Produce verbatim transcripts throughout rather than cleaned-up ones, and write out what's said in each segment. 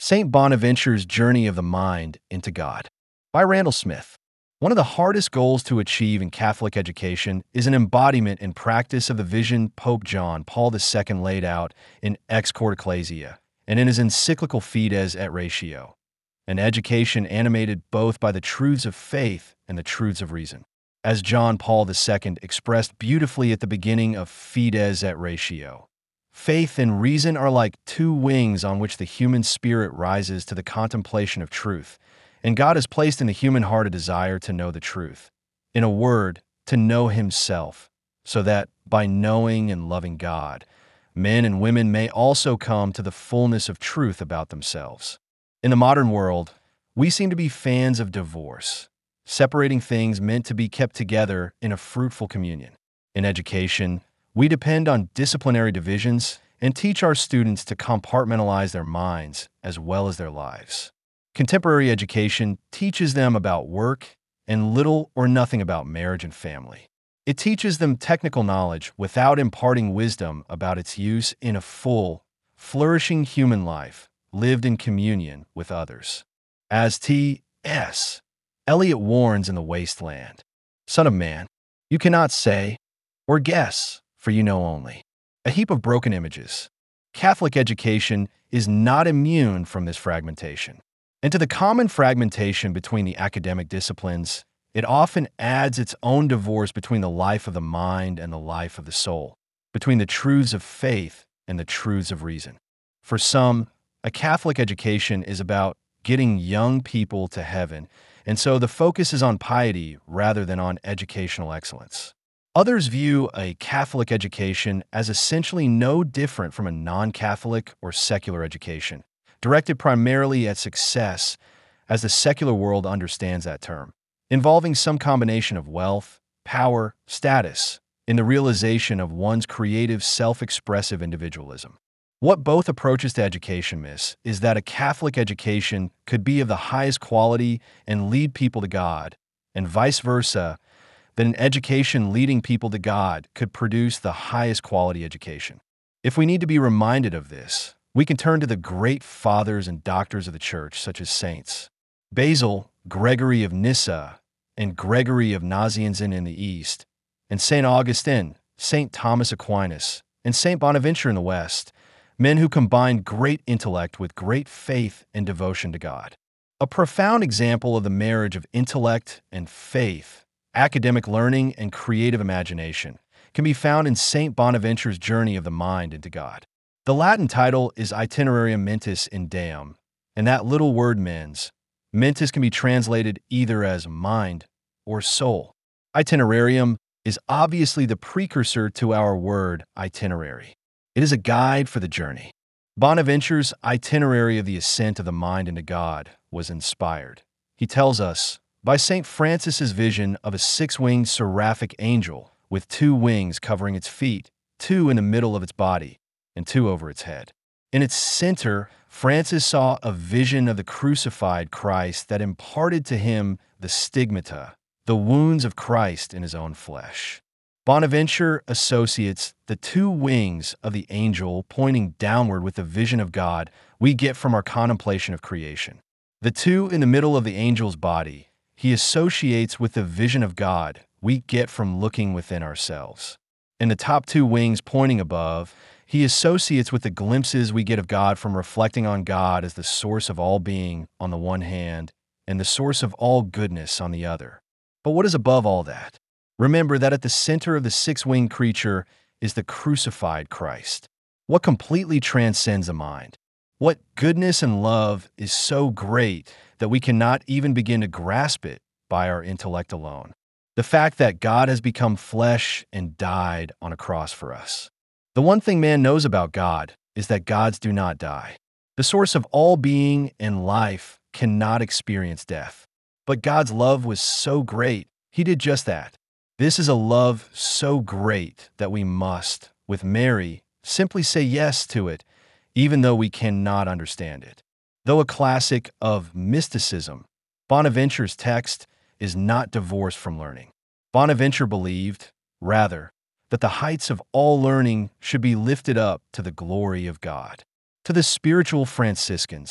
Saint Bonaventure's Journey of the Mind into God by Randall Smith. One of the hardest goals to achieve in Catholic education is an embodiment and practice of the vision Pope John Paul the Second laid out in Ex Corde Ecclesiae and in his encyclical Fides et Ratio, an education animated both by the truths of faith and the truths of reason. As John Paul the Second expressed beautifully at the beginning of Fides et Ratio, faith and reason are like two wings on which the human spirit rises to the contemplation of truth, and God has placed in the human heart a desire to know the truth. In a word, to know Himself, so that, by knowing and loving God, men and women may also come to the fullness of truth about themselves. In the modern world, we seem to be fans of divorce, separating things meant to be kept together in a fruitful communion. In education, we depend on disciplinary divisions and teach our students to compartmentalize their minds as well as their lives. Contemporary education teaches them about work and little or nothing about marriage and family. It teaches them technical knowledge without imparting wisdom about its use in a full, flourishing human life lived in communion with others. As T S Eliot warns in The Waste Land, "Son of man, you cannot say or guess, for you know only." A heap of broken images. Catholic education is not immune from this fragmentation. And to the common fragmentation between the academic disciplines, it often adds its own divorce between the life of the mind and the life of the soul, between the truths of faith and the truths of reason. For some, a Catholic education is about getting young people to heaven, and so the focus is on piety rather than on educational excellence. Others view a Catholic education as essentially no different from a non-Catholic or secular education, directed primarily at success as the secular world understands that term, involving some combination of wealth, power, status, in the realization of one's creative, self-expressive individualism. What both approaches to education miss is that a Catholic education could be of the highest quality and lead people to God, and vice versa, that an education leading people to God could produce the highest quality education. If we need to be reminded of this, we can turn to the great fathers and doctors of the Church, such as saints Basil, Gregory of Nyssa, and Gregory of Nazianzen in the East, and Saint Augustine, Saint Thomas Aquinas, and Saint Bonaventure in the West, men who combined great intellect with great faith and devotion to God. A profound example of the marriage of intellect and faith, academic learning and creative imagination, can be found in Saint Bonaventure's Journey of the Mind into God. The Latin title is Itinerarium Mentis in Deum, and that little word mens. Mentis can be translated either as mind or soul. Itinerarium is obviously the precursor to our word itinerary. It is a guide for the journey. Bonaventure's itinerary of the ascent of the mind into God was inspired. He tells us, by Saint Francis's vision of a six-winged seraphic angel with two wings covering its feet, two in the middle of its body, and two over its head. In its center, Francis saw a vision of the crucified Christ that imparted to him the stigmata, the wounds of Christ in his own flesh. Bonaventure associates the two wings of the angel pointing downward with the vision of God we get from our contemplation of creation. The two in the middle of the angel's body he associates with the vision of God we get from looking within ourselves. And the top two wings pointing above he associates with the glimpses we get of God from reflecting on God as the source of all being on the one hand and the source of all goodness on the other. But what is above all that? Remember that at the center of the six-winged creature is the crucified Christ. What completely transcends the mind? What goodness and love is so great that we cannot even begin to grasp it by our intellect alone? The fact that God has become flesh and died on a cross for us. The one thing man knows about God is that gods do not die. The source of all being and life cannot experience death. But God's love was so great, He did just that. This is a love so great that we must, with Mary, simply say yes to it, even though we cannot understand it. Though a classic of mysticism, Bonaventure's text is not divorced from learning. Bonaventure believed, rather, that the heights of all learning should be lifted up to the glory of God. To the spiritual Franciscans,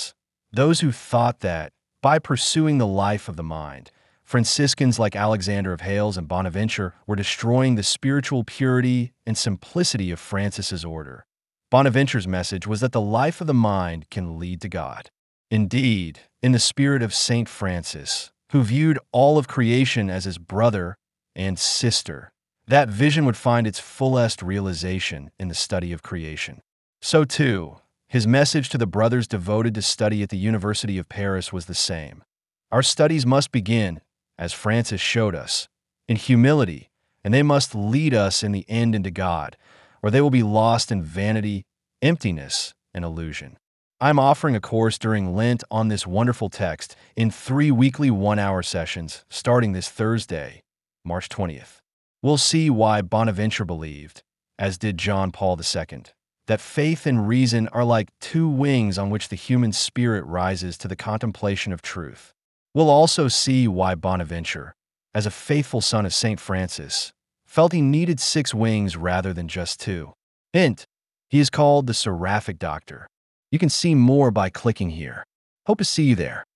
Those who thought that, by pursuing the life of the mind, Franciscans like Alexander of Hales and Bonaventure were destroying the spiritual purity and simplicity of Francis's order. Bonaventure's message was that the life of the mind can lead to God. Indeed, in the spirit of Saint Francis, who viewed all of creation as his brother and sister, that vision would find its fullest realization in the study of creation. So too, his message to the brothers devoted to study at the University of Paris was the same. Our studies must begin, as Francis showed us, in humility, and they must lead us in the end into God, or they will be lost in vanity, emptiness, and illusion. I'm offering a course during Lent on this wonderful text in three weekly one-hour sessions starting this Thursday, March twentieth. We'll see why Bonaventure believed, as did John Paul the Second, that faith and reason are like two wings on which the human spirit rises to the contemplation of truth. We'll also see why Bonaventure, as a faithful son of Saint Francis, felt he needed six wings rather than just two. Hint, he is called the Seraphic Doctor. You can see more by clicking here. Hope to see you there.